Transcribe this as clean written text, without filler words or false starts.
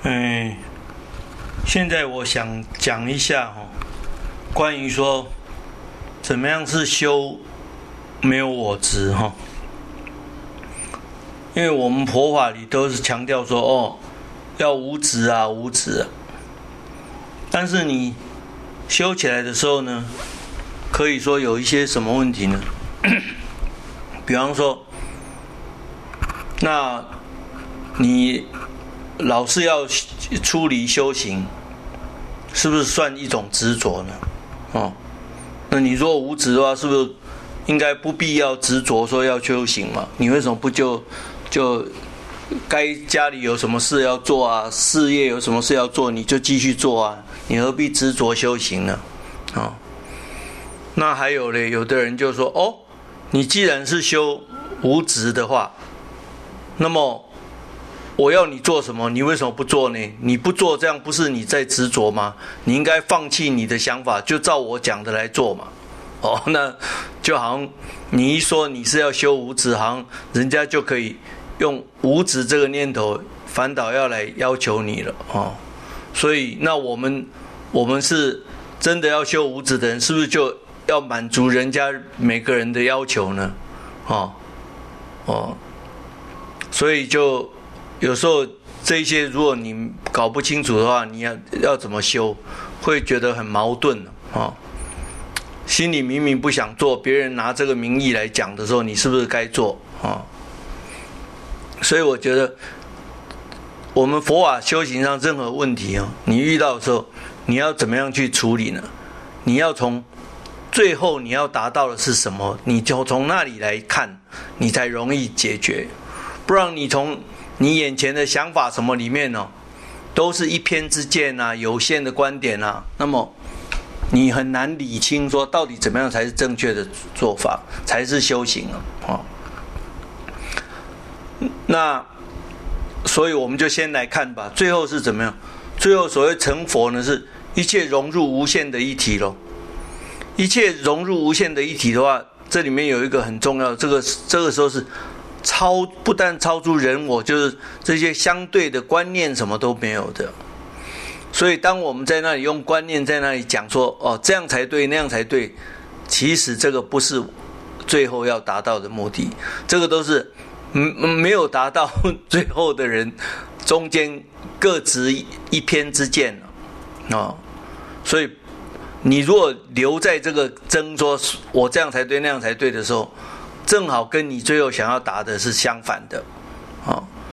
现在我想讲一下关于说怎么样是修没有我执因为我们佛法里都是强调说要无执啊，无执啊。但是你修起来的时候呢，可以说有一些什么问题呢？比方说，那你老是要出离修行，是不是算一种执着呢？那你如果无执的话，是不是应该不必要执着说要修行嘛？你为什么不就该家里有什么事要做啊，事业有什么事要做，你就继续做啊？你何必执着修行呢？那还有嘞，有的人就说你既然是修无执的话，那么我要你做什么，你为什么不做呢？你不做，这样不是你在执着吗？你应该放弃你的想法，就照我讲的来做嘛。那就好像你一说你是要修无执，好像人家就可以用无执这个念头反倒要来要求你了所以那我们是真的要修无执的人，是不是就要满足人家每个人的要求呢？所以就有时候这一些如果你搞不清楚的话，你要怎么修，会觉得很矛盾心里明明不想做，别人拿这个名义来讲的时候，你是不是该做所以我觉得我们佛法修行上任何问题你遇到的时候，你要怎么样去处理呢？你要从最后你要达到的是什么，你就从那里来看，你才容易解决。不然你从你眼前的想法什么里面都是一偏之见啊，有限的观点啊，那么你很难理清说到底怎么样才是正确的做法，才是修行那所以我们就先来看吧，最后是怎么样？最后所谓成佛呢，是一切融入无限的一体咯。一切融入无限的一体的话，这里面有一个很重要的，这个时候是不但超出人我，就是这些相对的观念什么都没有的。所以当我们在那里用观念在那里讲说这样才对，那样才对，其实这个不是最后要达到的目的，这个都是没有达到最后的人中间各执一偏之见所以你如果留在这个争说我这样才对那样才对的时候，正好跟你最后想要达的是相反的